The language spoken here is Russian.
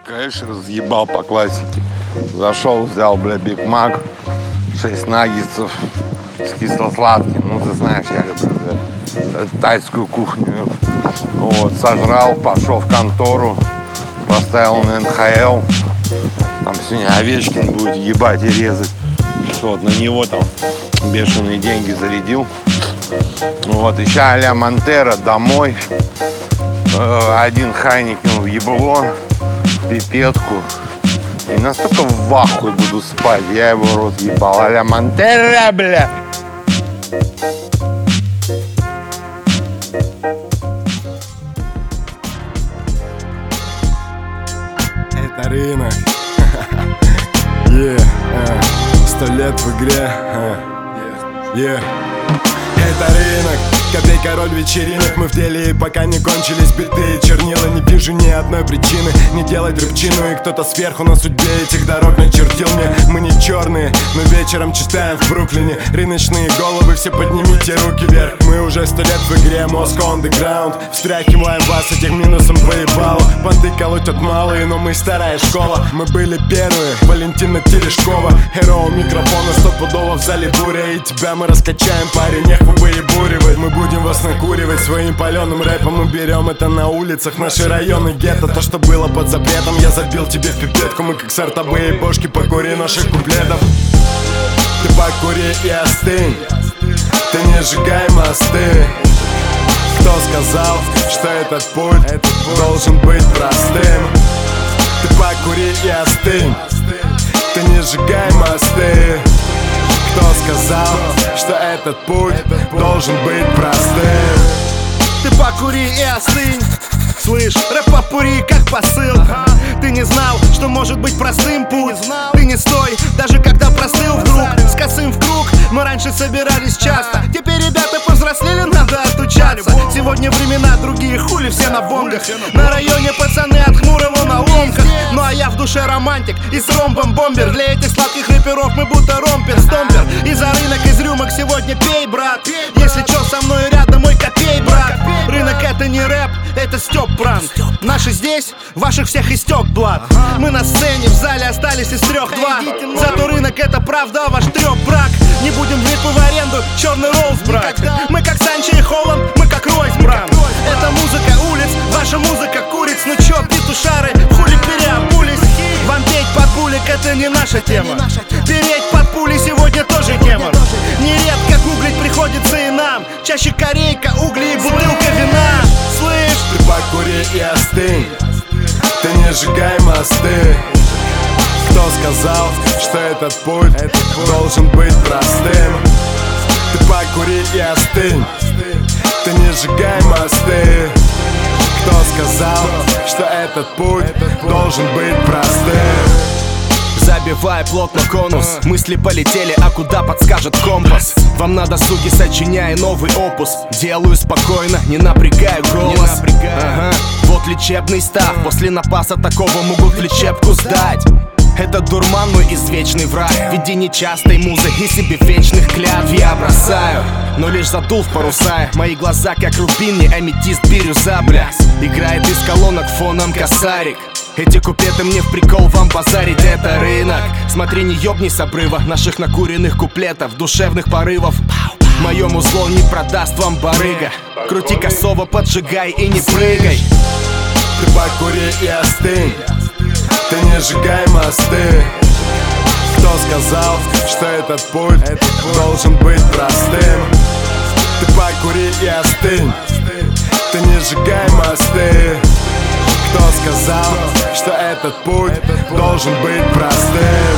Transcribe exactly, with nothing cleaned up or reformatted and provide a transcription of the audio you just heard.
Конечно, разъебал по классике. Зашел, взял, бля, Биг Мак, шесть наггетсов с кисло-сладким. Ну, ты знаешь, я люблю, бля, тайскую кухню. Вот, сожрал, пошел в контору, поставил на эн ха эл. Там сегодня Овечкин будет ебать и резать. Вот, на него там бешеные деньги зарядил. Вот, еще а-ля Монтера домой. Один Хайникин в ебло, пипетку. И настолько в ахуе буду спать. Я его рот ебал. А-ля Монтера, бля. Это рынок. Yeah. Сто лет в игре. Yeah. Это рынок. Копейка роль вечеринок. Мы в деле и пока не кончились биты и чернила. Не вижу ни одной причины не делать рыбчину. И кто-то сверху на судьбе этих дорог начертил мне. Мы не черные, но вечером читаем в Бруклине. Рыночные головы, все поднимите руки вверх. Мы уже сто лет в игре, Moscow Underground. Встряхиваем вас этих минусом поебалу. Понты колотят малые, но мы старая школа. Мы были первые, Валентина Терешкова. Hero микрофона, стопудово в зале буря. И тебя мы раскачаем, парень, нехуй выебуривать. Мы будем вас накуривать своим паленым рэпом. Мы берем это на улицах, наши районы гетто. То, что было под запретом, я забил тебе в пипетку. Мы как сортовые бошки, покури наших куплетов. Ты покури и остынь, ты не сжигай мосты. Кто сказал, что этот путь, этот путь должен быть простым? Ты покури и остынь, ты не сжигай мосты. Кто сказал, что этот путь должен быть простым? Ты покури и остынь. Слышь, рэп попури как посыл. Ты не знал, что может быть простым путь. Ты не стой, даже когда простыл вдруг. С косым в круг мы раньше собирались часто. Теперь ребята повзрослели, надо отучаться. Сегодня времена другие, хули все на бонгах. На районе пацаны от Хмурого на ломках. Ну а я в душе романтик и с ромбом бомбер. Для этих сладких рэперов мы будто ромпер, стомпер. И за рынок из рюмок сегодня пей, брат. Если чё, со мной рядом мой копей, брат. Рынок это не рэп, это стёб пранк. Наши здесь, ваших всех истек блат. Мы на сцене, в зале остались из трех-два. Зато рынок это правда, а ваш трёп брак. Не будем в ритмы в аренду, черный Роллс брать. Мы как Санчо и Холланд, мы как Ройс брат. Это музыка улиц, ваша музыка куриц. Ну чё, петушары, хули переобулись. Вам петь под пулик это не наша тема. Переть под пули сегодня тоже гемор. Нередко гуглить приходится и нам. Чаще корейка, угли и бутылка вина. Слышь, ты покури и остынь, ты не сжигай мосты. Кто сказал, что этот путь, этот путь должен быть простым? Ты покури и остынь, ты не сжигай мосты. Кто сказал, что этот путь должен быть простым? Забивай плотно конус, мысли полетели, а куда подскажет компас? Вам надо, суки, сочиняя новый опус. Делаю спокойно, не напрягаю голос, не напрягаю. Ага. Вот лечебный став, после напаса такого могут лечебку сдать. Это дурман мой извечный враг. В виде нечастой музыки себе вечных клятв я бросаю, но лишь задул в паруса. Мои глаза как рубин, не аметист, бирюза, бля. Играет из колонок фоном косарик. Эти куплеты мне в прикол, вам базарить это рынок. Смотри, не ёбни с обрыва наших накуренных куплетов, душевных порывов. Моему зло не продаст вам барыга. Крути косово, поджигай и не прыгай. Ты покури и остынь, ты не сжигай мосты. Кто сказал, что этот путь, этот путь должен быть простым? Ты покури и остынь, ты не сжигай мосты. Кто сказал, что этот путь должен быть простым?